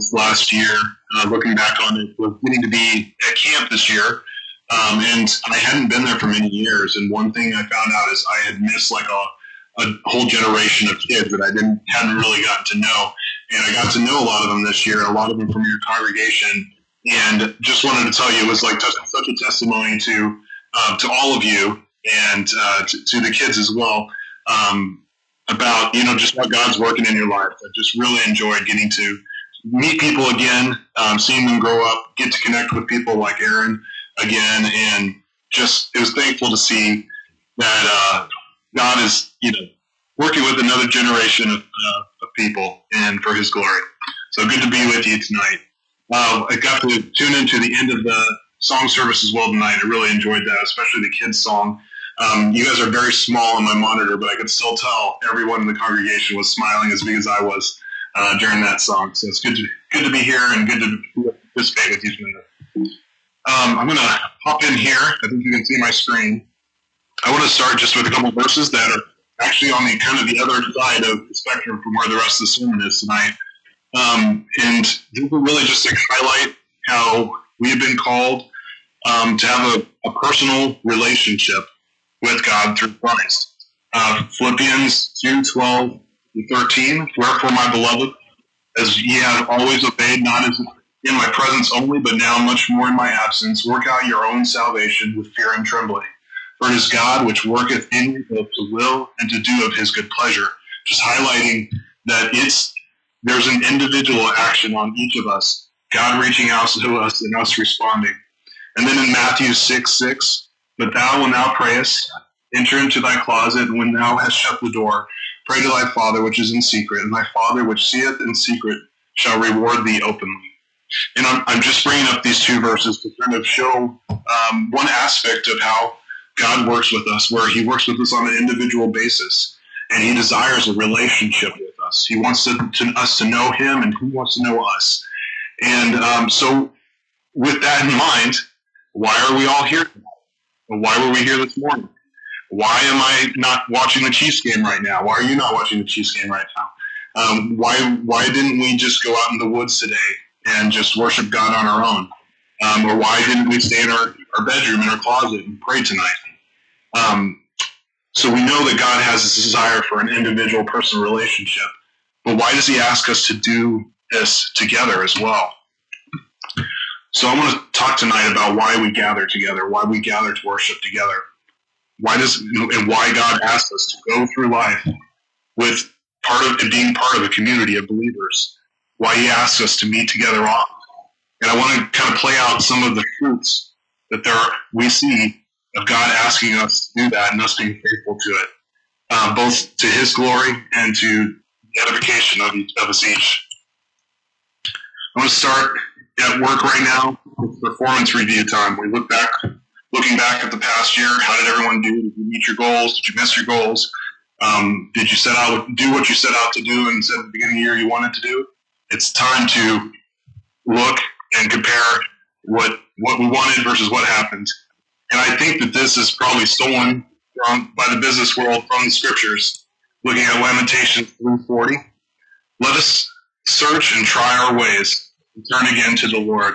this last year, looking back on it, was getting to be at camp this year. And I hadn't been there for many years. And one thing I found out is I had missed like a whole generation of kids that I hadn't really gotten to know. And I got to know a lot of them this year, and a lot of them from your congregation. And just wanted to tell you, it was like such a testimony to all of you and to the kids as well, about, just what God's working in your life. I just really enjoyed getting to meet people again, seeing them grow up, get to connect with people like Aaron again, and just, it was thankful to see that God is, working with another generation of people and for His glory. So good to be with you tonight. I got to tune into the end of the song service as well tonight. I really enjoyed that, especially the kids' song. You guys are very small on my monitor, but I could still tell everyone in the congregation was smiling as big as I was during that song. So it's good to be here and good to participate with you tonight. I'm going to hop in here. I think you can see my screen. I want to start just with a couple verses that are actually on the kind of the other side of the spectrum from where the rest of the sermon is tonight. And these are really just to highlight how we have been called to have a personal relationship with God through Christ. Philippians 2:12-13, wherefore, my beloved, as ye have always obeyed, not as in my presence only, but now much more in my absence, work out your own salvation with fear and trembling. For it is God which worketh in you both to will and to do of His good pleasure. Just highlighting that there's an individual action on each of us, God reaching out to us and us responding. And then in Matthew 6:6, but thou, when thou prayest, enter into thy closet, and when thou hast shut the door, pray to thy Father which is in secret, and thy Father which seeth in secret shall reward thee openly. And I'm just bringing up these two verses to kind of show one aspect of how God works with us, where He works with us on an individual basis, and He desires a relationship with us. He wants us to know Him, and He wants to know us. And so with that in mind, why are we all here tonight? Why were we here this morning? Why am I not watching the Chiefs game right now? Why are you not watching the Chiefs game right now? Why didn't we just go out in the woods today and just worship God on our own? Or why didn't we stay in our bedroom, in our closet, and pray tonight? So we know that God has this desire for an individual personal relationship, but why does He ask us to do this together as well? So I want to talk tonight about why we gather together, why we gather to worship together. And why God asks us to go through life with being part of a community of believers. Why He asks us to meet together often. And I want to kind of play out some of the fruits that we see of God asking us to do that and us being faithful to it, both to His glory and to the edification of us each. I want to start at work right now with performance review time. We looking back at the past year. How did everyone do? Did you meet your goals? Did you miss your goals? Did you do what you set out to do and said at the beginning of the year you wanted to do? It's time to look and compare what we wanted versus what happened. And I think that this is probably stolen by the business world from the scriptures. Looking at Lamentations 3:40, let us search and try our ways and turn again to the Lord.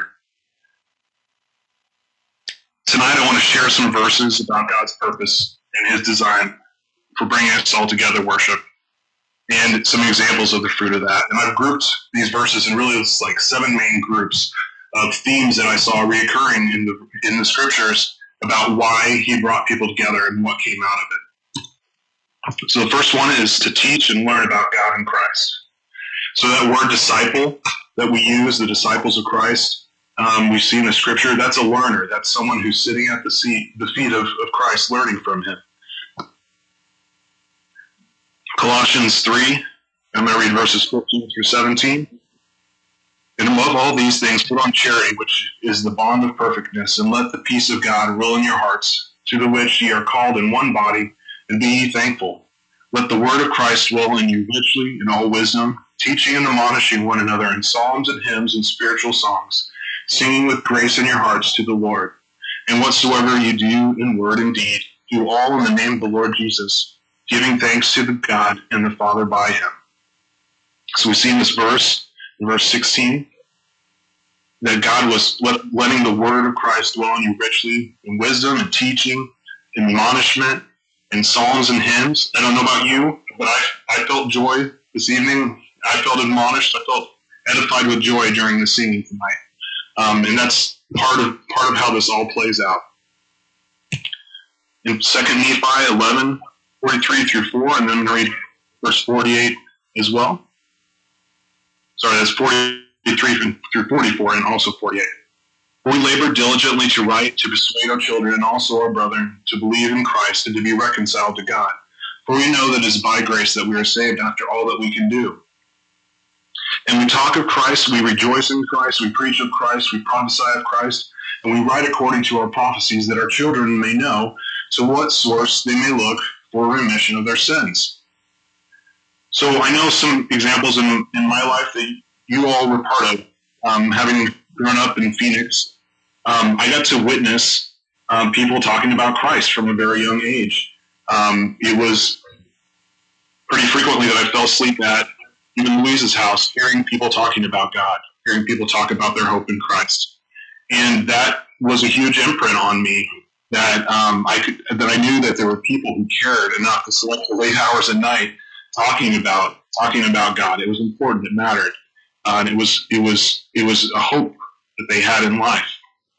Tonight I want to share some verses about God's purpose and His design for bringing us all together worship, and some examples of the fruit of that. And I've grouped these verses in really like 7 main groups of themes that I saw reoccurring in the scriptures about why He brought people together and what came out of it. So the first one is to teach and learn about God and Christ. So that word disciple that we use, the disciples of Christ, we see in the scripture, that's a learner. That's someone who's sitting at the feet of Christ, learning from Him. Colossians 3, I'm going to read verses 15-17. And above all these things, put on charity, which is the bond of perfectness, and let the peace of God rule in your hearts, to the which ye are called in one body, and be ye thankful. Let the word of Christ dwell in you richly in all wisdom, teaching and admonishing one another in psalms and hymns and spiritual songs, singing with grace in your hearts to the Lord. And whatsoever you do in word and deed, do all in the name of the Lord Jesus, giving thanks to the God and the Father by Him. So we see in this verse, in verse 16, that God was letting the word of Christ dwell in you richly in wisdom and teaching, and admonishment, and psalms and hymns. I don't know about you, but I felt joy this evening. I felt admonished. I felt edified with joy during the singing tonight. And that's part of how this all plays out. In 2 Nephi 11, 43 through 4, and then I'm going to read verse 48 as well. Sorry, that's 43 through 44 and also 48. We labor diligently to write, to persuade our children and also our brethren to believe in Christ and to be reconciled to God. For we know that it is by grace that we are saved after all that we can do. And we talk of Christ, we rejoice in Christ, we preach of Christ, we prophesy of Christ, and we write according to our prophecies that our children may know to what source they may look for remission of their sins. So I know some examples in my life that you all were part of. Having grown up in Phoenix, I got to witness people talking about Christ from a very young age. It was pretty frequently that I fell asleep at even Louise's house, hearing people talking about God, hearing people talk about their hope in Christ. And that was a huge imprint on me that I knew that there were people who cared enough to select the late hours at night talking about God. It was important. It mattered. And it was a hope that they had in life.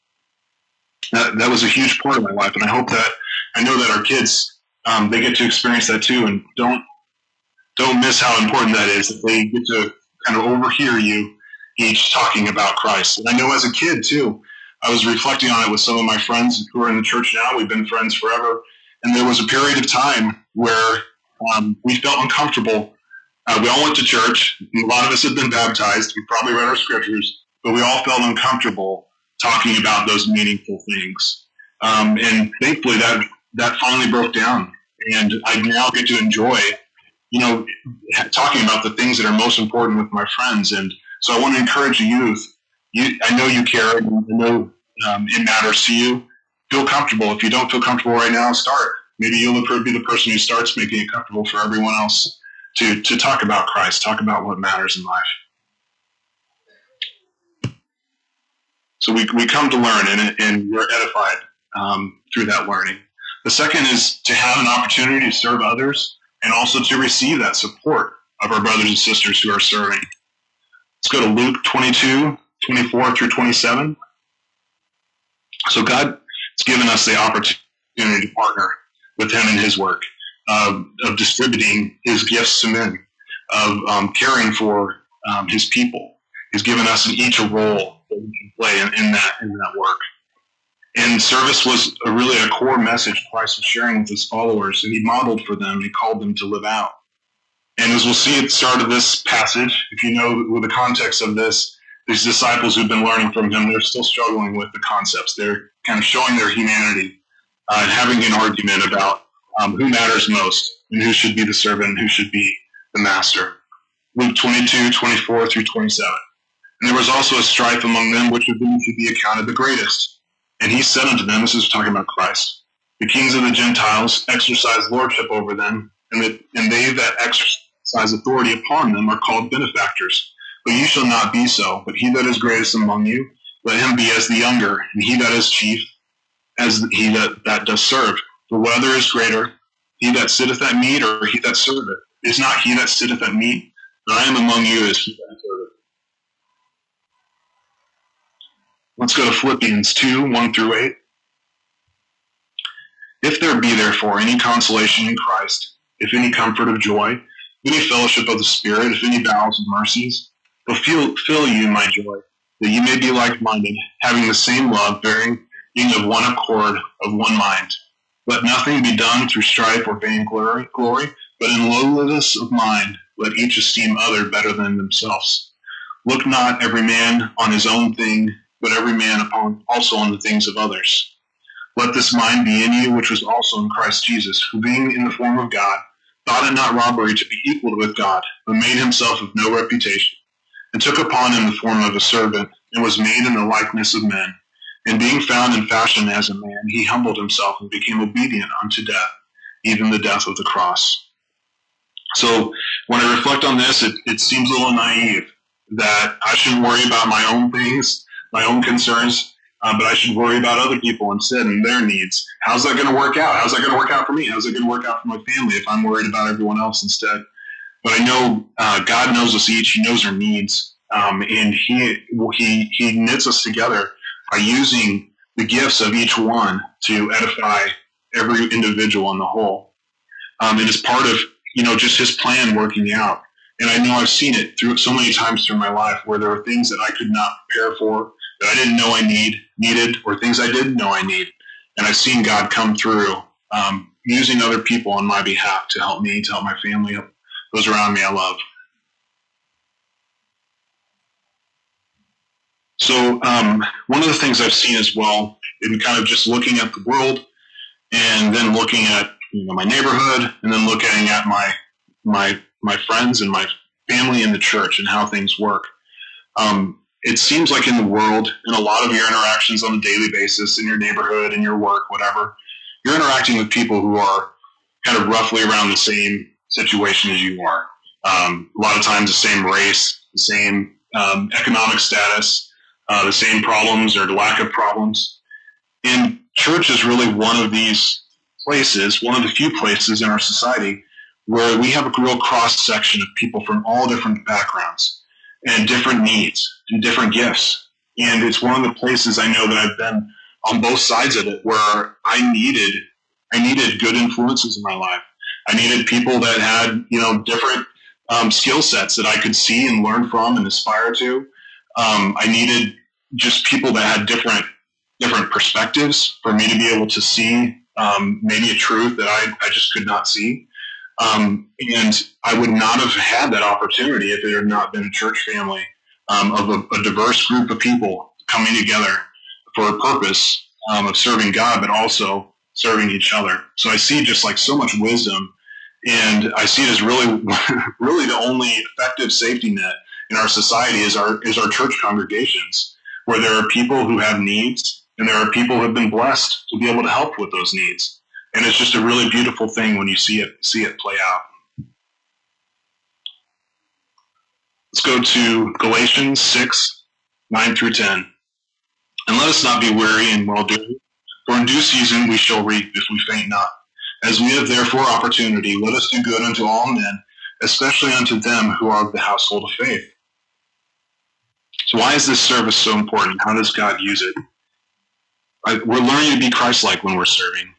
That was a huge part of my life. And I know that our kids, they get to experience that too. And don't miss how important that is, that they get to kind of overhear you each talking about Christ. And I know as a kid too, I was reflecting on it with some of my friends who are in the church now. We've been friends forever. And there was a period of time where we felt uncomfortable. We all went to church. A lot of us had been baptized. We probably read our scriptures, but we all felt uncomfortable talking about those meaningful things. And thankfully that finally broke down. And I now get to enjoy, talking about the things that are most important with my friends. And so I want to encourage the youth. I know you care. I know it matters to you. Feel comfortable. If you don't feel comfortable right now, start. Maybe you'll be the person who starts making it comfortable for everyone else to talk about Christ, talk about what matters in life. So we come to learn, and we're edified through that learning. The second is to have an opportunity to serve others and also to receive that support of our brothers and sisters who are serving. Let's go to Luke 22, 24 through 27. So God has given us the opportunity to partner with him in his work, of distributing his gifts to men, of caring for his people. He's given us each a role that we can play in that work. And service was really a core message Christ was sharing with his followers, and he modeled for them, he called them to live out. And as we'll see at the start of this passage, if you know with the context of this, these disciples who've been learning from him, they're still struggling with the concepts. They're kind of showing their humanity and having an argument about who matters most and who should be the servant and who should be the master. Luke 22, 24 through 27. And there was also a strife among them, which of them should be accounted the greatest. And he said unto them, this is talking about Christ, the kings of the Gentiles exercise lordship over them, and they that exercise authority upon them are called benefactors. But you shall not be so, but he that is greatest among you, let him be as the younger, and he that is chief, as he that does serve. For whether is greater, he that sitteth at meat, or he that serveth? Is not he that sitteth at meat? But I am among you as he that serveth. Let's go to Philippians 2, 1 through 8. If there be therefore any consolation in Christ, if any comfort of joy, any fellowship of the Spirit, if any bowels of mercies, fulfill you my joy, that you may be like-minded, having the same love, being of one accord, of one mind. Let nothing be done through strife or vain glory, but in lowliness of mind, let each esteem other better than themselves. Look not every man on his own thing, but every man also on the things of others. Let this mind be in you, which was also in Christ Jesus, who being in the form of God, thought it not robbery to be equal with God, but made himself of no reputation, and took upon him the form of a servant, and was made in the likeness of men. And being found in fashion as a man, he humbled himself and became obedient unto death, even the death of the cross. So when I reflect on this, it seems a little naive that I shouldn't worry about my own things, my own concerns, but I should worry about other people instead and their needs. How's that going to work out? How's that going to work out for me? How's it going to work out for my family if I'm worried about everyone else instead? But I know God knows us each. He knows our needs, and he knits us together by using the gifts of each one to edify every individual in the whole. And it's part of just His plan working out. And I know I've seen it through so many times through my life where there were things that I could not prepare for, that I didn't know I needed, or things I did know I need. And I've seen God come through using other people on my behalf to help me, to help my family, help those around me I love. So one of the things I've seen as well, in kind of just looking at the world and then looking at my neighborhood and then looking at my friends and my family in the church and how things work. It seems like in the world, in a lot of your interactions on a daily basis, in your neighborhood, in your work, whatever, you're interacting with people who are kind of roughly around the same situation as you are. A lot of times the same race, the same economic status, the same problems or the lack of problems. And church is really one of these places, one of the few places in our society where we have a real cross-section of people from all different backgrounds and different needs and different gifts. And it's one of the places I know that I've been on both sides of it where I needed good influences in my life. I needed people that had, different skill sets that I could see and learn from and aspire to. I needed just people that had different perspectives for me to be able to see maybe a truth that I just could not see. And I would not have had that opportunity if it had not been a church family of a diverse group of people coming together for a purpose of serving God, but also serving each other. So I see just like so much wisdom, and I see it as really, really the only effective safety net in our society is our church congregations, where there are people who have needs, and there are people who have been blessed to be able to help with those needs. And it's just a really beautiful thing when you see it play out. Let's go to Galatians 6, 9 through 10. And let us not be weary in well-doing, for in due season we shall reap if we faint not. As we have therefore opportunity, let us do good unto all men, especially unto them who are of the household of faith. So why is this service so important? How does God use it? We're learning to be Christ-like when we're serving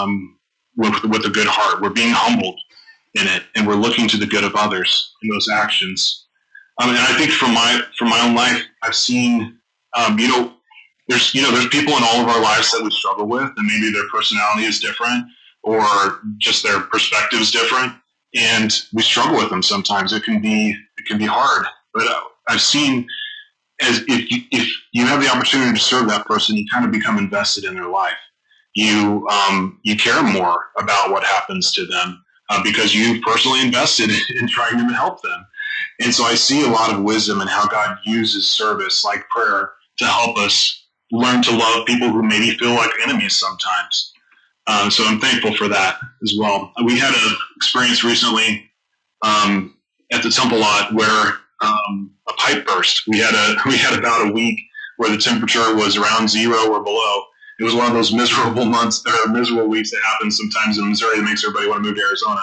with a good heart. We're being humbled in it, and we're looking to the good of others in those actions. And I think from my own life, I've seen, there's people in all of our lives that we struggle with, and maybe their personality is different or just their perspective is different, and we struggle with them sometimes. It can be hard, but I've seen as if you have the opportunity to serve that person, you kind of become invested in their life. You care more about what happens to them because you've personally invested in trying to help them. And so I see a lot of wisdom in how God uses service like prayer to help us learn to love people who maybe feel like enemies sometimes. So I'm thankful for that as well. We had an experience recently at the Temple lot where a pipe burst. We had about a week where the temperature was around 0 or below. It was one of those miserable months or miserable weeks that happens sometimes in Missouri that makes everybody want to move to Arizona.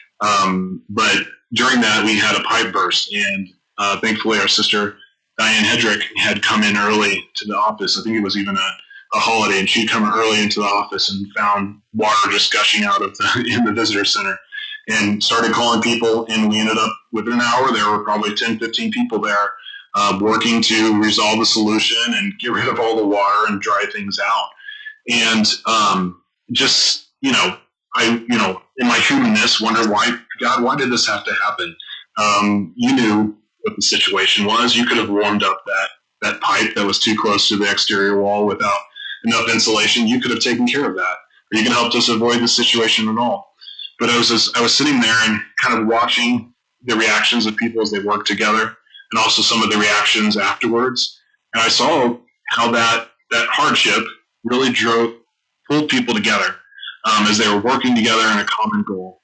But during that, we had a pipe burst, and thankfully our sister Diane Hedrick had come in early to the office. I think it was even a holiday, and she'd come early into the office and found water just gushing out of in the visitor center and started calling people. And we ended up, within an hour, there were probably 10, 15 people there working to resolve the solution and get rid of all the water and dry things out. And just, I, in my humanness, wonder why, God, why did this have to happen? You knew what the situation was. You could have warmed up that pipe that was too close to the exterior wall without enough insulation. You could have taken care of that, or you could have helped us avoid the situation at all. But I was sitting there and kind of watching the reactions of people as they worked together, and also some of the reactions afterwards. And I saw how that hardship really pulled people together as they were working together in a common goal.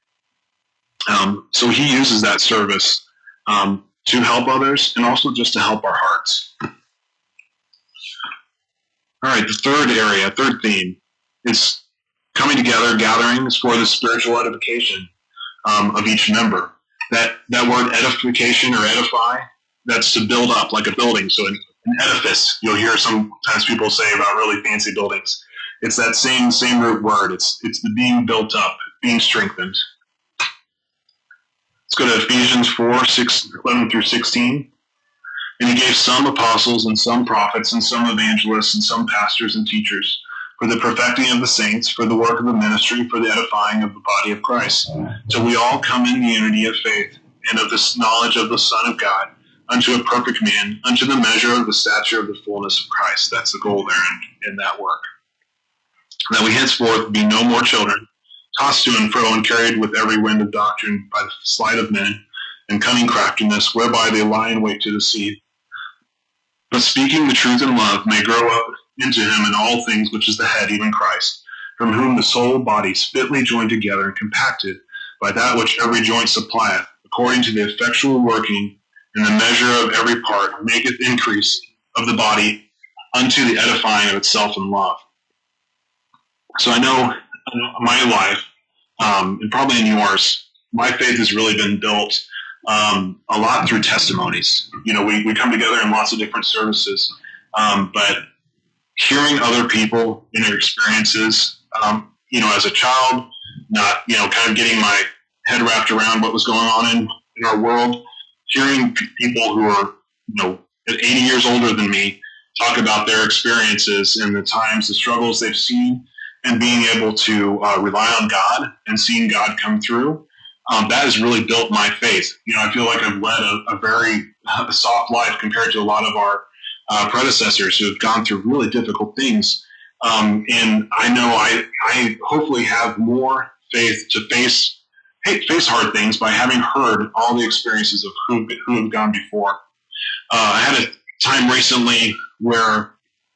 So he uses that service to help others and also just to help our hearts. All right, the third theme is coming together, gatherings for the spiritual edification of each member. That word edification or edify, that's to build up like a building. So an edifice, you'll hear sometimes people say about really fancy buildings. It's that same root word. It's the being built up, being strengthened. Let's go to Ephesians 4:11 through 16. And he gave some apostles and some prophets and some evangelists and some pastors and teachers for the perfecting of the saints, for the work of the ministry, for the edifying of the body of Christ, till we all come in the unity of faith and of this knowledge of the Son of God, unto a perfect man, unto the measure of the stature of the fullness of Christ. That's the goal there in that work. That we henceforth be no more children, tossed to and fro and carried with every wind of doctrine by the sleight of men and cunning craftiness, whereby they lie in wait to deceive. But speaking the truth in love may grow up into him in all things, which is the head, even Christ, from whom the whole body fitly joined together and compacted by that which every joint supplieth, according to the effectual working in the measure of every part, maketh increase of the body unto the edifying of itself in love. So I know in my life, and probably in yours, my faith has really been built a lot through testimonies. You know, we come together in lots of different services, but hearing other people in their experiences, you know, as a child, not, you know, kind of getting my head wrapped around what was going on in our world, hearing people who are, you know, 80 years older than me talk about their experiences and the times, the struggles they've seen, and being able to rely on God and seeing God come through. That has really built my faith. You know, I feel like I've led a very soft life compared to a lot of our predecessors who have gone through really difficult things. And I know I hopefully have more faith to face hard things by having heard all the experiences of who have gone before. I had a time recently where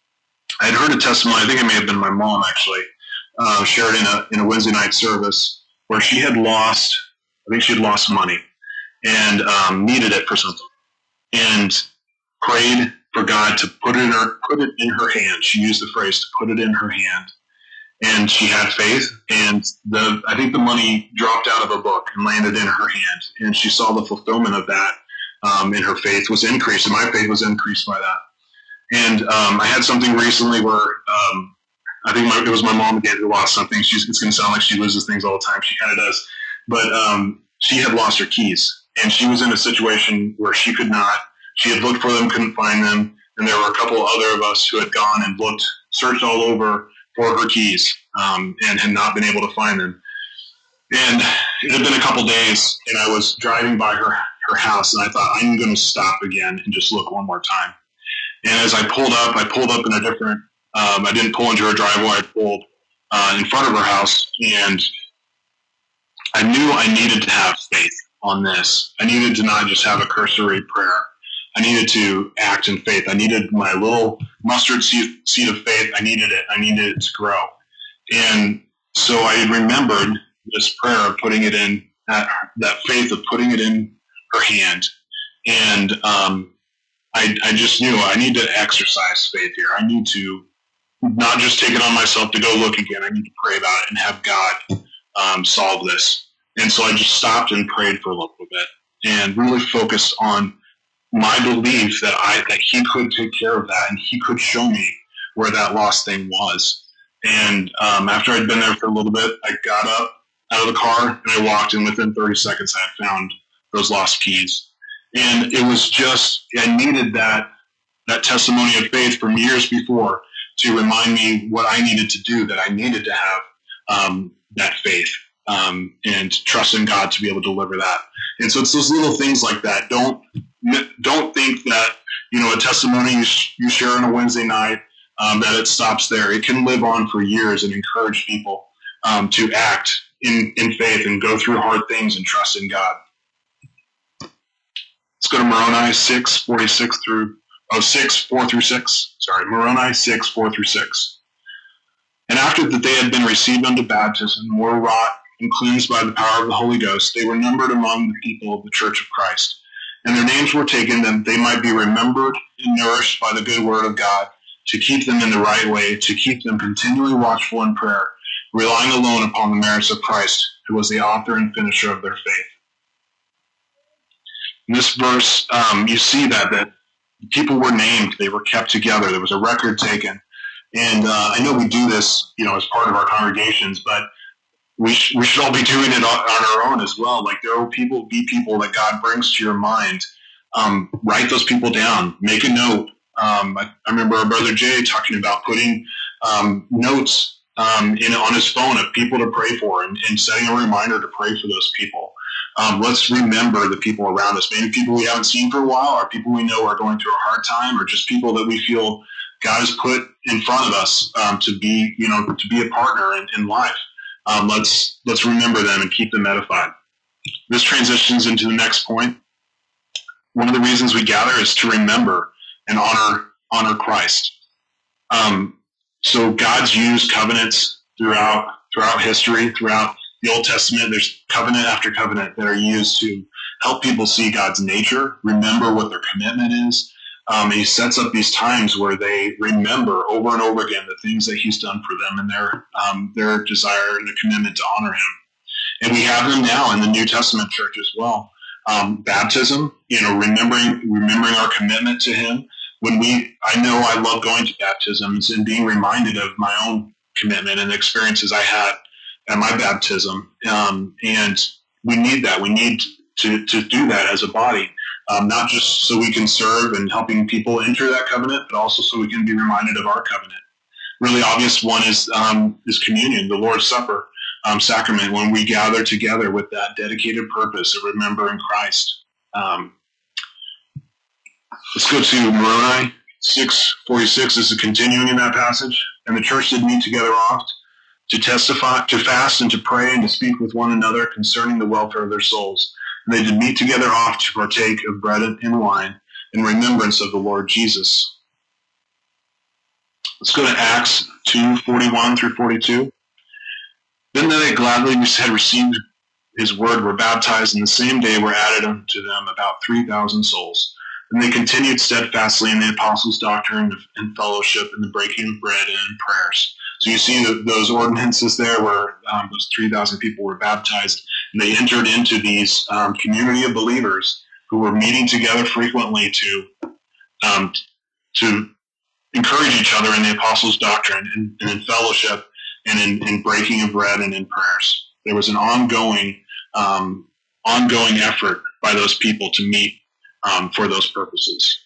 I had heard a testimony. I think it may have been my mom actually shared in a Wednesday night service where she had lost. I think she had lost money and needed it for something, and prayed for God to put it in her hand. She used the phrase to put it in her hand, and she had faith. And I think the money dropped out of a book and landed in her hand, and she saw the fulfillment of that. And her faith was increased, and my faith was increased by that. And I had something recently where I think it was my mom again who lost something. It's going to sound like she loses things all the time. She kind of does. But she had lost her keys, and she was in a situation where she could not. She had looked for them, couldn't find them, and there were a couple other of us who had gone and searched all over for her keys, and had not been able to find them. And it had been a couple days, and I was driving by her house, and I thought, I'm going to stop again and just look one more time. And as I pulled up in a different, I didn't pull into her driveway, I pulled in front of her house, and I knew I needed to have faith on this. I needed to not just have a cursory prayer. I needed to act in faith. I needed my little mustard seed of faith. I needed it to grow. And so I had remembered this prayer of putting it in, that faith of putting it in her hand. And I just knew I need to exercise faith here. I need to not just take it on myself to go look again. I need to pray about it and have God solve this. And so I just stopped and prayed for a little bit and really focused on my belief that he could take care of that and he could show me where that lost thing was. And after I'd been there for a little bit, I got up out of the car and I walked, and within 30 seconds I had found those lost keys. And it was just, I needed that testimony of faith from years before to remind me what I needed to do, that I needed to have that faith and trust in God to be able to deliver that. And so it's those little things like that. Don't think that, you know, a testimony you share on a Wednesday night, that it stops there. It can live on for years and encourage people to act in faith and go through hard things and trust in God. Let's go to Moroni 4 through 6. Sorry, Moroni 6, 4 through 6. And after that they had been received unto baptism, were wrought and cleansed by the power of the Holy Ghost, they were numbered among the people of the church of Christ. And their names were taken that they might be remembered and nourished by the good word of God to keep them in the right way, to keep them continually watchful in prayer, relying alone upon the merits of Christ, who was the author and finisher of their faith. In this verse, you see that people were named, they were kept together, there was a record taken. And I know we do this, as part of our congregations, but we should all be doing it on our own as well. Like, there will be people that God brings to your mind. Write those people down. Make a note. I remember our brother Jay talking about putting notes on his phone of people to pray for, and setting a reminder to pray for those people. Let's remember the people around us. Maybe people we haven't seen for a while, or people we know are going through a hard time, or just people that we feel God has put in front of us to be a partner in life. Let's remember them and keep them edified. This transitions into the next point. One of the reasons we gather is to remember and honor Christ. So God's used covenants throughout history, throughout the Old Testament. There's covenant after covenant that are used to help people see God's nature, remember what their commitment is. And he sets up these times where they remember over and over again the things that he's done for them and their desire and their commitment to honor him. And we have them now in the New Testament church as well. Baptism, remembering our commitment to him. I know I love going to baptisms and being reminded of my own commitment and the experiences I had at my baptism. And we need that. We need to do that as a body. Not just so we can serve and helping people enter that covenant, but also so we can be reminded of our covenant. Really obvious one is communion, the Lord's Supper sacrament, when we gather together with that dedicated purpose of remembering Christ. Let's go to Moroni 6:46. This is continuing in that passage. And the church did meet together oft to testify, to fast, and to pray, and to speak with one another concerning the welfare of their souls. And they did meet together oft to partake of bread and wine in remembrance of the Lord Jesus. Let's go to Acts 2:41 through 42. Then they gladly had received his word, were baptized, and the same day were added unto them about 3,000 souls. And they continued steadfastly in the apostles' doctrine and fellowship, and the breaking of bread and in prayers. So you see those ordinances there where those 3,000 people were baptized, and they entered into these community of believers who were meeting together frequently to encourage each other in the apostles' doctrine and in fellowship and in breaking of bread and in prayers. There was an ongoing effort by those people to meet for those purposes.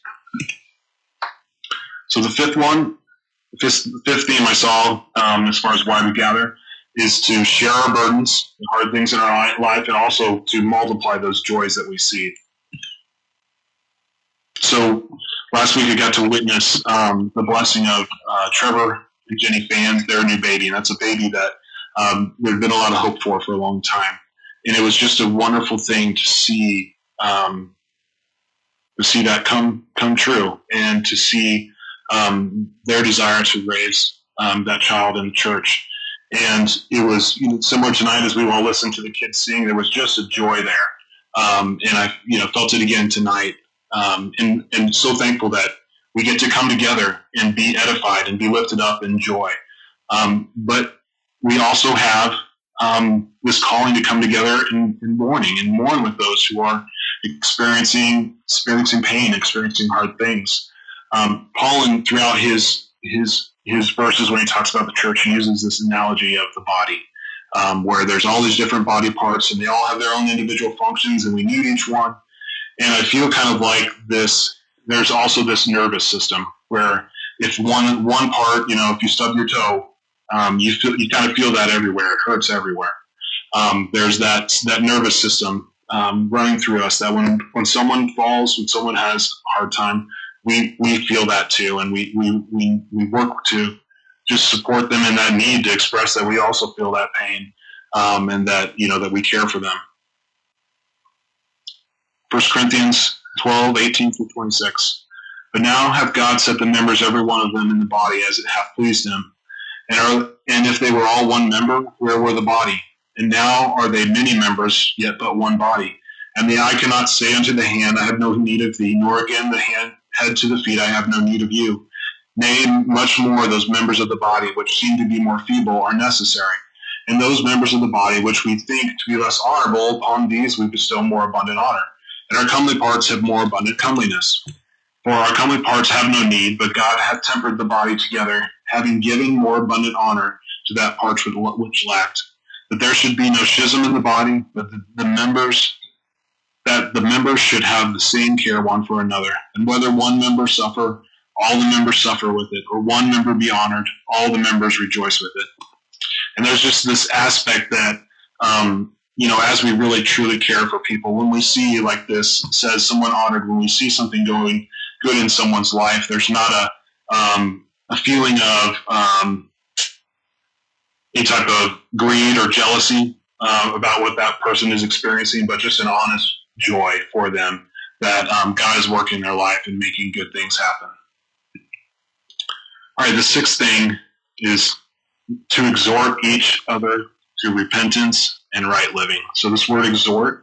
So the fifth theme I saw as far as why we gather is to share our burdens, the hard things in our life, and also to multiply those joys that we see. So last week I got to witness the blessing of Trevor and Jenny Fans, their new baby, and that's a baby that there'd been a lot of hope for a long time. And it was just a wonderful thing to see that come true, and to see their desire to raise that child in the church. And it was similar tonight as we all listened to the kids sing. There was just a joy there, and I felt it again tonight. And so thankful that we get to come together and be edified and be lifted up in joy. But we also have this calling to come together in mourning and mourn with those who are experiencing pain, experiencing hard things. Paul, throughout his verses, when he talks about the church, he uses this analogy of the body, where there's all these different body parts, and they all have their own individual functions, and we need each one. And I feel kind of like this. There's also this nervous system where if one part, if you stub your toe, you kind of feel that everywhere. It hurts everywhere. There's that nervous system running through us, that when someone falls, when someone has a hard time, we feel that too, and we work to just support them in that need, to express that we also feel that pain, and that that we care for them. 1 Corinthians 12:18 through 26. But now hath God set the members, every one of them, in the body as it hath pleased him. And if they were all one member, where were the body? And now are they many members, yet but one body. And the eye cannot say unto the hand, I have no need of thee, nor again the head to the feet, I have no need of you. Nay, much more those members of the body which seem to be more feeble are necessary. And those members of the body which we think to be less honorable, upon these we bestow more abundant honor. And our comely parts have more abundant comeliness. For our comely parts have no need, but God hath tempered the body together, having given more abundant honor to that part which lacked, that there should be no schism in the body, but the members should have the same care one for another. And whether one member suffer, all the members suffer with it, or one member be honored, all the members rejoice with it. And there's just this aspect that, as we really truly care for people, when we see, like this says, someone honored, when we see something going good in someone's life, there's not a feeling of any type of greed or jealousy about what that person is experiencing, but just an honest joy for them that God is working in their life and making good things happen. All right, the sixth thing is to exhort each other to repentance and right living. So this word exhort,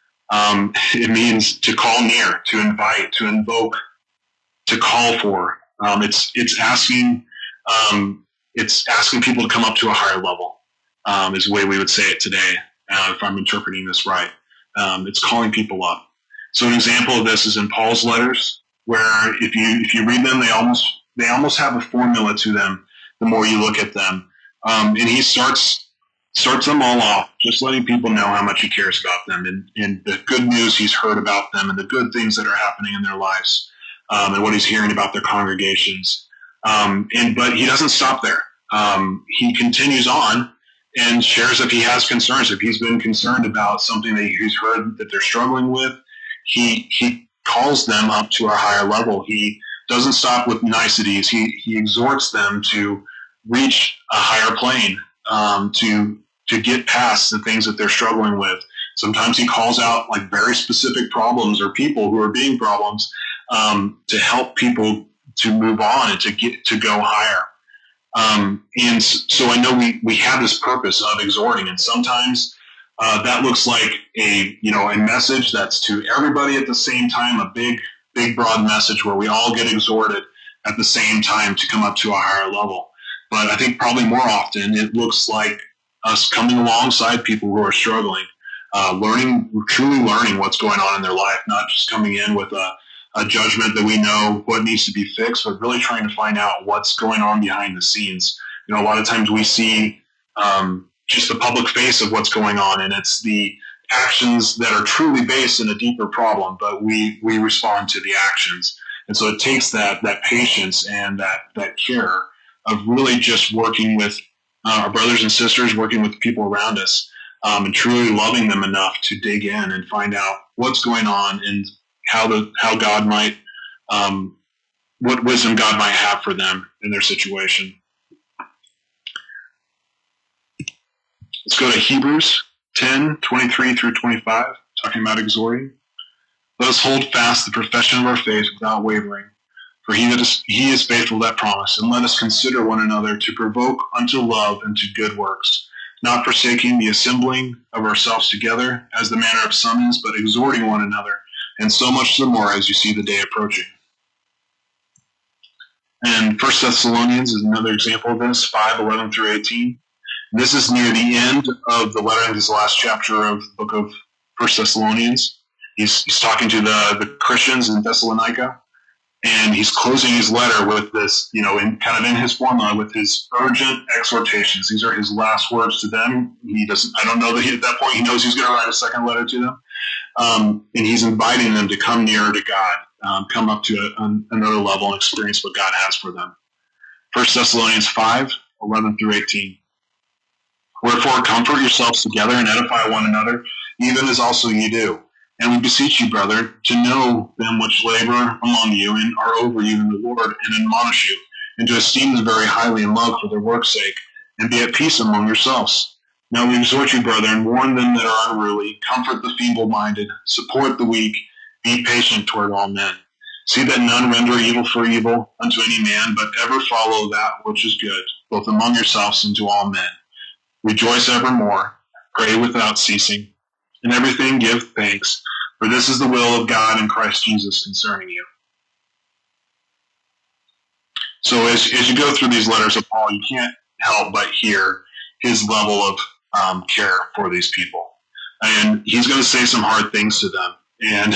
it means to call near, to invite, to invoke, to call for. It's asking people to come up to a higher level, is the way we would say it today, if I'm interpreting this right. It's calling people up. So an example of this is in Paul's letters, where if you read them, they almost have a formula to them the more you look at them. And he starts them all off, just letting people know how much he cares about them and the good news he's heard about them and the good things that are happening in their lives, and what he's hearing about their congregations. But he doesn't stop there. He continues on and shares if he has concerns, if he's been concerned about something that he's heard that they're struggling with. He calls them up to a higher level. He doesn't stop with niceties. He exhorts them to reach a higher plane, to get past the things that they're struggling with. Sometimes he calls out like very specific problems or people who are being problems, to help people to move on and to go higher. And so I know we have this purpose of exhorting, and sometimes that looks like a message that's to everybody at the same time, a big broad message where we all get exhorted at the same time to come up to a higher level. But I think probably more often it looks like us coming alongside people who are struggling, truly learning what's going on in their life, not just coming in with a judgment that we know what needs to be fixed, but really trying to find out what's going on behind the scenes. A lot of times we see just the public face of what's going on, and it's the actions that are truly based in a deeper problem, but we respond to the actions. And so it takes that patience and that care of really just working with our brothers and sisters, working with the people around us, and truly loving them enough to dig in and find out what's going on and how God might, what wisdom God might have for them in their situation. Let's go to Hebrews 10:23 through 25, talking about exhorting. Let us hold fast the profession of our faith without wavering, for he is faithful that promise. And let us consider one another to provoke unto love and to good works, not forsaking the assembling of ourselves together, as the manner of some is, but exhorting one another, and so much the more as you see the day approaching. And 1 Thessalonians is another example of this, 5:11 through 18. And this is near the end of the letter, in his last chapter of the book of 1 Thessalonians. He's talking to the Christians in Thessalonica, and he's closing his letter with this, in his formula, with his urgent exhortations. These are his last words to them. I don't know that at that point he knows he's going to write a second letter to them. And he's inviting them to come nearer to God, come up to another level and experience what God has for them. 1 Thessalonians 5:11 through 18. Wherefore comfort yourselves together and edify one another, even as also ye do. And we beseech you, brother, to know them which labor among you and are over you in the Lord, and admonish you, and to esteem them very highly in love for their work's sake, and be at peace among yourselves. Now we exhort you, brethren, warn them that are unruly, comfort the feeble-minded, support the weak, be patient toward all men. See that none render evil for evil unto any man, but ever follow that which is good, both among yourselves and to all men. Rejoice evermore, pray without ceasing, in everything give thanks, for this is the will of God in Christ Jesus concerning you. So as you go through these letters of Paul, you can't help but hear his level of care for these people. And he's going to say some hard things to them. And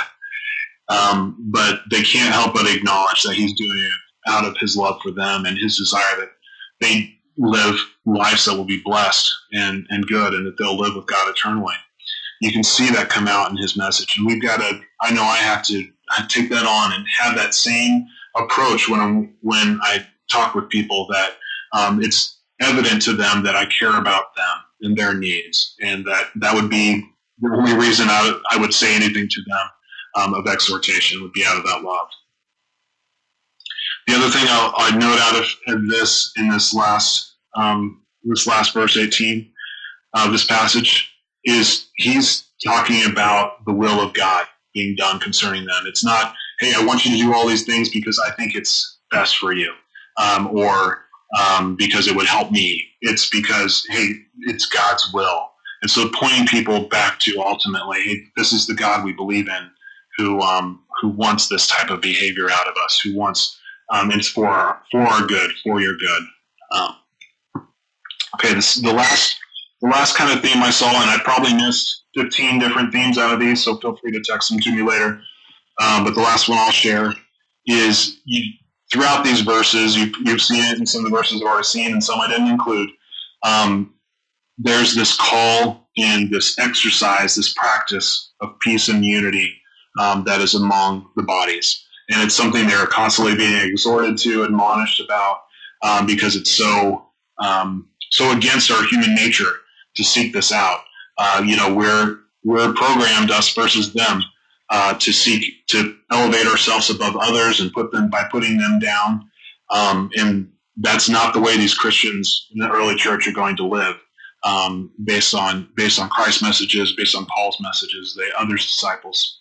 but they can't help but acknowledge that he's doing it out of his love for them and his desire that they live lives that will be blessed and good, and that they'll live with God eternally. You can see that come out in his message. And I know I have to take that on and have that same approach when I talk with people, that it's evident to them that I care about them and their needs, and that would be the only reason I would say anything to them of exhortation, would be out of that love. The other thing I'd note out of this, in this last verse 18 of this passage, is he's talking about the will of God being done concerning them. It's not, hey, I want you to do all these things because I think it's best for you, or because it would help me. It's because, hey, it's God's will. And so pointing people back to, ultimately, hey, this is the God we believe in, who wants this type of behavior out of us, who wants it's for our good, for your good. Okay, the last kind of theme I saw, and I probably missed 15 different themes out of these, so feel free to text them to me later. But the last one I'll share is, throughout these verses, you've seen it in some of the verses I've already seen, and some I didn't include. There's this call and this exercise, this practice of peace and unity that is among the bodies. And it's something they're constantly being exhorted to, admonished about, because it's so against our human nature to seek this out. We're programmed, us versus them, to seek to elevate ourselves above others and putting them down. And that's not the way these Christians in the early church are going to live, based on Christ's messages, based on Paul's messages, others' disciples.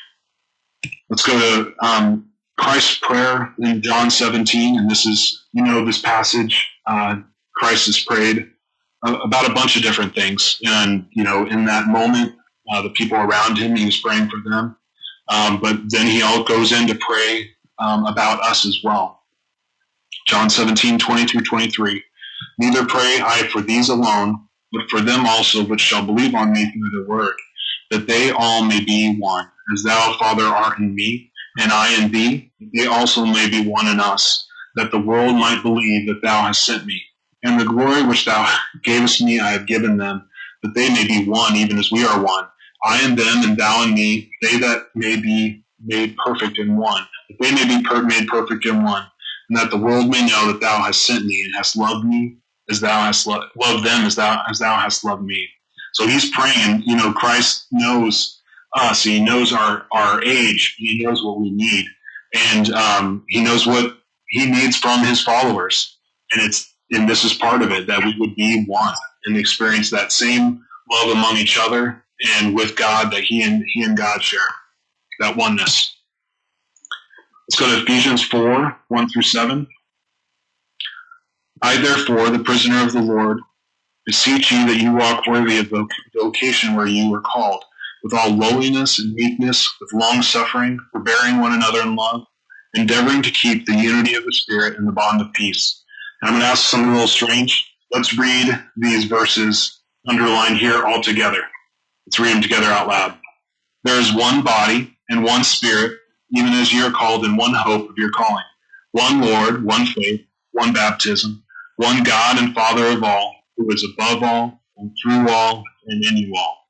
Let's go to Christ's prayer in John 17, and this is, this passage. Christ has prayed about a bunch of different things, and in that moment, the people around him, he was praying for them, but then he all goes in to pray about us as well. John 17, 20 through 23. Neither pray I for these alone, but for them also which shall believe on me through the word, that they all may be one, as thou, Father, art in me, and I in thee, they also may be one in us, that the world might believe that thou hast sent me. And the glory which thou gavest me I have given them, that they may be one, even as we are one. I and them, and thou and me, they that may be made perfect in one, that they may be made perfect in one, and that the world may know that thou hast sent me, and hast loved me as thou hast loved them, as thou hast loved me. So he's praying. Christ knows us. He knows our age. He knows what we need, and he knows what he needs from his followers. And this is part of it, that we would be one and experience that same love among each other and with God that he and God share, that oneness. Let's go to Ephesians 4, 1 through 7. I, therefore, the prisoner of the Lord, beseech you that you walk worthy of the vocation where you were called, with all lowliness and meekness, with long-suffering, forbearing one another in love, endeavoring to keep the unity of the Spirit in the bond of peace. And I'm going to ask something a little strange. Let's read these verses underlined here all together. Let's read them together out loud. There is one body and one Spirit, even as you are called in one hope of your calling. One Lord, one faith, one baptism, one God and Father of all, who is above all, and through all, and in you all.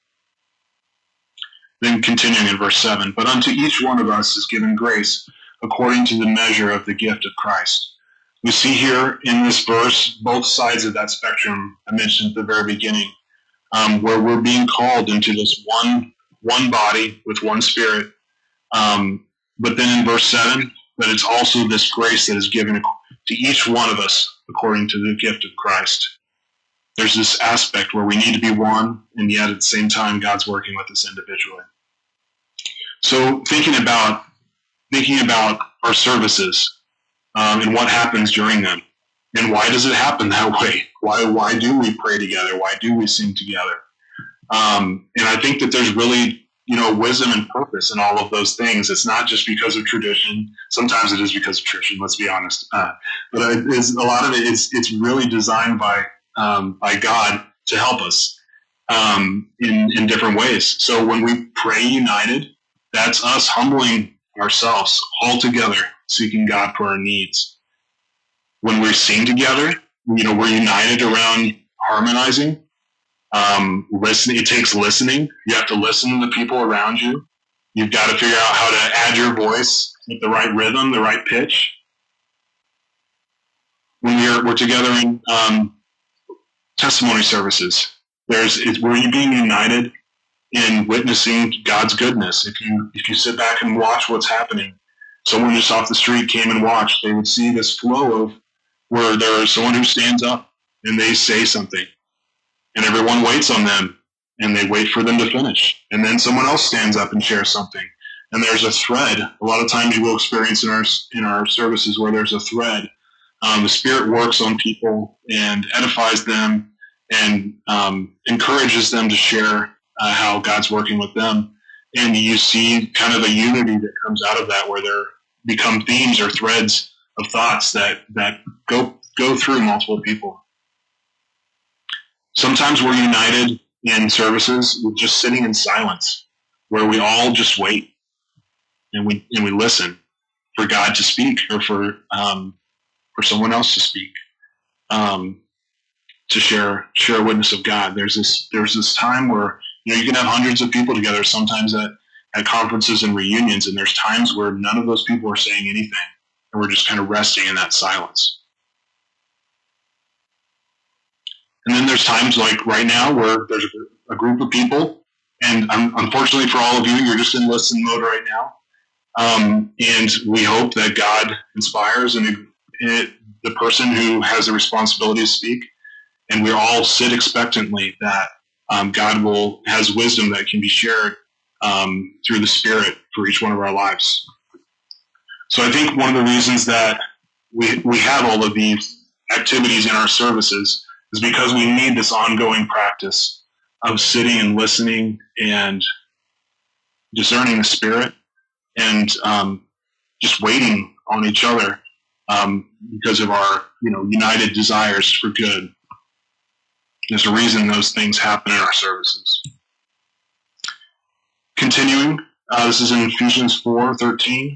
Then continuing in verse 7, but unto each one of us is given grace according to the measure of the gift of Christ. We see here in this verse both sides of that spectrum I mentioned at the very beginning, where we're being called into this one body with one Spirit. But then in verse 7, that it's also this grace that is given to each one of us according to the gift of Christ. There's this aspect where we need to be one, and yet at the same time, God's working with us individually. So thinking about our services and what happens during them, and why does it happen that way? Why do we pray together? Why do we sing together? And I think that there's really wisdom and purpose in all of those things. It's not just because of tradition. Sometimes it is because of tradition. Let's be honest. But a lot of it is it's really designed by God to help us in different ways. So when we pray united, that's us humbling ourselves all together, seeking God for our needs. When we sing together, we're united around harmonizing. Listening, it takes listening. You have to listen to the people around you. You've got to figure out how to add your voice with the right rhythm, the right pitch. When we're together in testimony services, we're being united in witnessing God's goodness. If you sit back and watch what's happening, someone just off the street came and watched, they would see this flow of where there is someone who stands up and they say something, and everyone waits on them, and they wait for them to finish, and then someone else stands up and shares something, and there's a thread. A lot of times you will experience in our services where there's a thread. The Spirit works on people and edifies them and encourages them to share how God's working with them. And you see kind of a unity that comes out of that, where there become themes or threads of thoughts that go through multiple people. Sometimes we're united in services with just sitting in silence, where we all just wait and we listen for God to speak, or for someone else to speak, to share a witness of God. There's this time where you can have hundreds of people together, sometimes at conferences and reunions, and there's times where none of those people are saying anything, and we're just kind of resting in that silence. And then there's times like right now where there's a group of people, and unfortunately for all of you, you're just in listen mode right now. And we hope that God inspires the person who has the responsibility to speak, and we all sit expectantly that God has wisdom that can be shared through the Spirit for each one of our lives. So I think one of the reasons that we have all of these activities in our services is because we need this ongoing practice of sitting and listening and discerning the Spirit, and just waiting on each other because of our united desires for good. There's a reason those things happen in our services. Continuing, this is in Ephesians 4:13.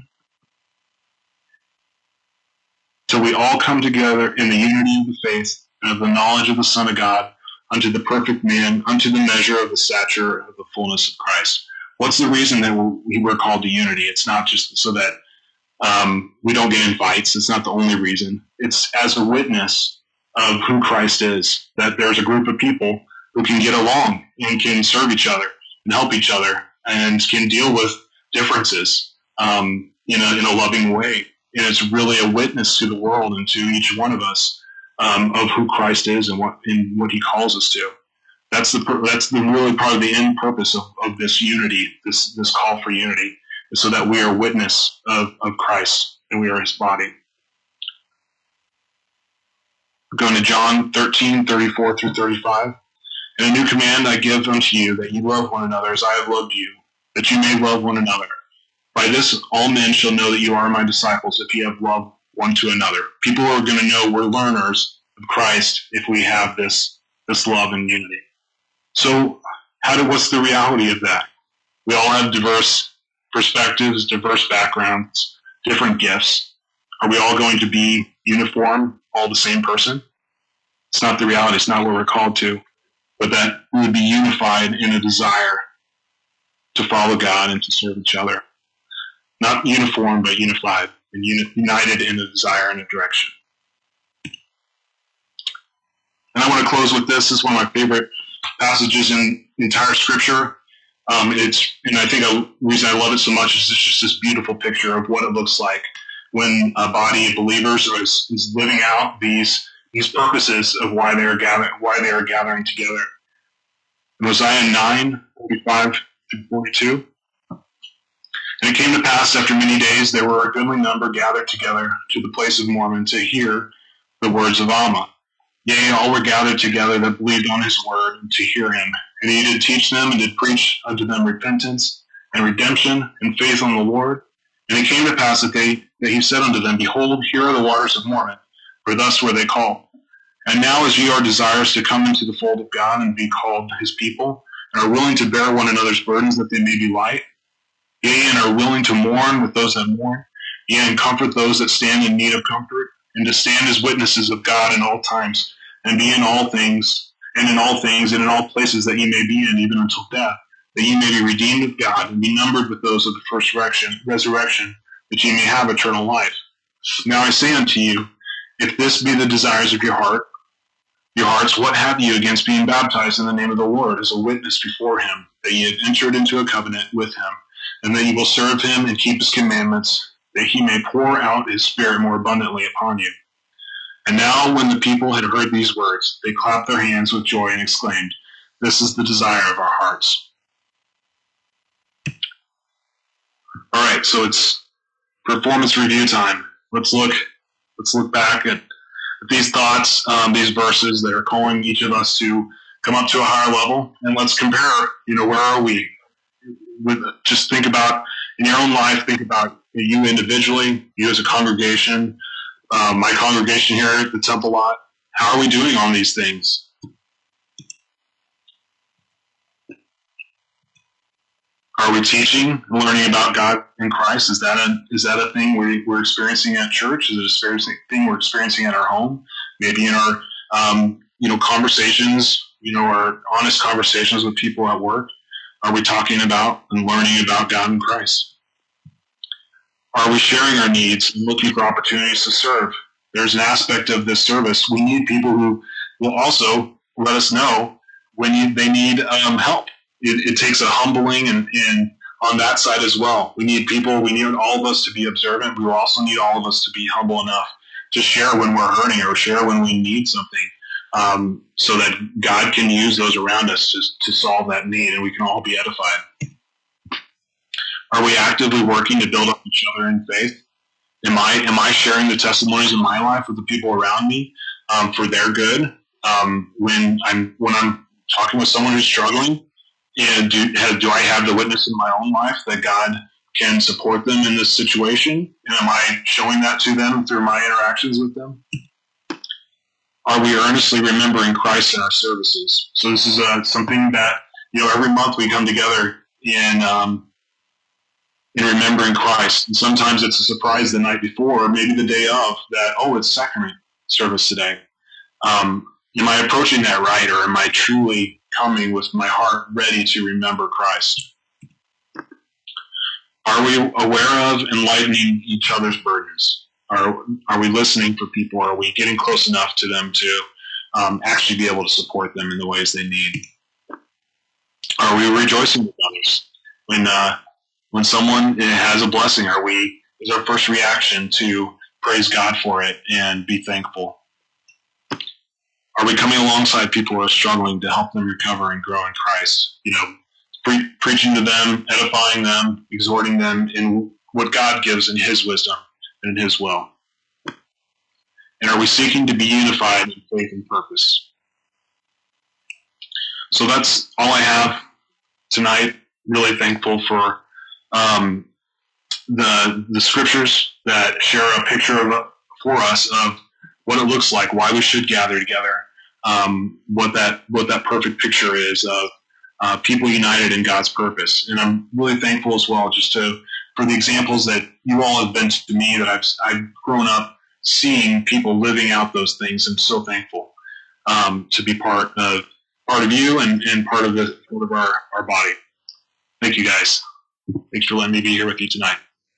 Till we all come together in the unity of the faith and of the knowledge of the Son of God, unto the perfect man, unto the measure of the stature of the fullness of Christ. What's the reason that we're called to unity? It's not just so that we don't get invites. It's not the only reason. It's as a witness of who Christ is, that there's a group of people who can get along and can serve each other and help each other and can deal with differences in a loving way. And it's really a witness to the world and to each one of us of who Christ is and what He calls us to. That's the really part of the end purpose of this unity, this call for unity, is so that we are a witness of Christ and we are His body. We're going to John 13:34 through 35. And a new command I give unto you, that you love one another as I have loved you, that you may love one another. By this all men shall know that you are my disciples, if you have love one to another. People are going to know we're learners of Christ if we have this love and unity. So what's the reality of that? We all have diverse perspectives, diverse backgrounds, different gifts. Are we all going to be uniform, all the same person? It's not the reality. It's not what we're called to. But that we would be unified in a desire to follow God and to serve each other. Not uniform, but unified, and united in a desire and a direction. And I want to close with this. This is one of my favorite passages in the entire Scripture. And I think the reason I love it so much is it's just this beautiful picture of what it looks like when a body of believers is living out these purposes of why they are gathering together. In Hosea 9:45-42. And it came to pass after many days there were a goodly number gathered together to the place of Mormon to hear the words of Alma. Yea, all were gathered together that believed on his word, and to hear him. And he did teach them and did preach unto them repentance and redemption and faith on the Lord. And it came to pass that he said unto them, Behold, here are the waters of Mormon, for thus were they called. And now as ye are desirous to come into the fold of God and be called his people, and are willing to bear one another's burdens that they may be light, yea, and are willing to mourn with those that mourn, yea, and comfort those that stand in need of comfort, and to stand as witnesses of God in all times, and be in all things, and in all things, and in all places that ye may be in, even until death, that ye may be redeemed of God, and be numbered with those of the first resurrection, that ye may have eternal life. Now I say unto you, if this be the desires of your hearts, what have you against being baptized in the name of the Lord as a witness before him, that ye have entered into a covenant with him, and that ye will serve him and keep his commandments, that he may pour out his Spirit more abundantly upon you. And now when the people had heard these words, they clapped their hands with joy and exclaimed, This is the desire of our hearts. All right, so it's performance review time. Let's look back at these thoughts, these verses that are calling each of us to come up to a higher level, and let's compare. Where are we? Just think about in your own life. Think about you individually, you as a congregation, my congregation here at the Temple Lot. How are we doing on these things? Are we teaching and learning about God and Christ? Is that a thing we're experiencing at church? Is it a thing we're experiencing at our home? Maybe in our conversations, our honest conversations with people at work. Are we talking about and learning about God and Christ? Are we sharing our needs and looking for opportunities to serve? There's an aspect of this service. We need people who will also let us know when they need help. It takes a humbling and on that side as well. We need all of us to be observant. We will also need all of us to be humble enough to share when we're hurting or share when we need something, so that God can use those around us to solve that need and we can all be edified. Are we actively working to build up each other in faith? Am I sharing the testimonies of my life with the people around me for their good? When I'm talking with someone who's struggling, and do I have the witness in my own life that God can support them in this situation? And am I showing that to them through my interactions with them? Are we earnestly remembering Christ in our services? So this is something that every month we come together in remembering Christ. And sometimes it's a surprise the night before, or maybe the day of, that, it's sacrament service today. Am I approaching that right, or am I truly coming with my heart ready to remember Christ? Are we aware of and lightening each other's burdens? Are we listening for people? Are we getting close enough to them to actually be able to support them in the ways they need? Are we rejoicing with others? When someone has a blessing, is our first reaction to praise God for it and be thankful? Are we coming alongside people who are struggling to help them recover and grow in Christ? Preaching to them, edifying them, exhorting them in what God gives in his wisdom and in his will. And are we seeking to be unified in faith and purpose? So that's all I have tonight. Really thankful for the scriptures that share a picture for us of what it looks like, why we should gather together, what that perfect picture is of people united in God's purpose. And I'm really thankful as well for the examples that you all have been to me, that I've grown up seeing people living out those things. I'm so thankful to be part of you and part of our body. Thank you guys. Thanks for letting me be here with you tonight.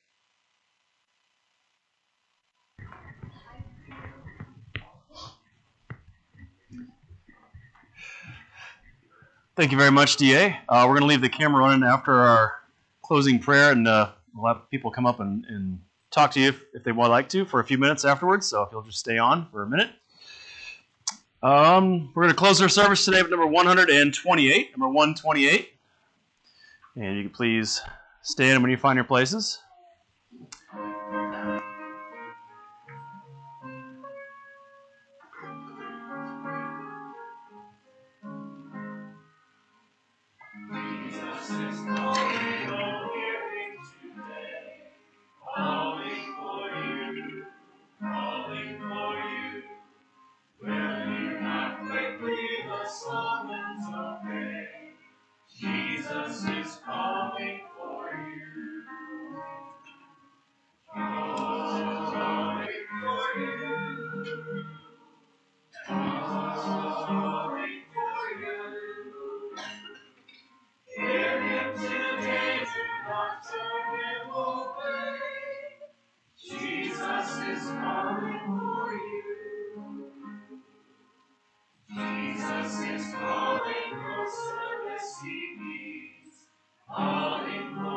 Thank you very much, DA. We're going to leave the camera running after our closing prayer, and we'll have people come up and talk to you if they would like to for a few minutes afterwards, so if you'll just stay on for a minute. We're going to close our service today with number 128. Number 128. And you can please stand when you find your places. song and obey. Jesus is calling for you. Calling for you. Calling for you. Hear him today, do not turn him away. Jesus is calling for you. Jesus is calling for service he needs. Calling for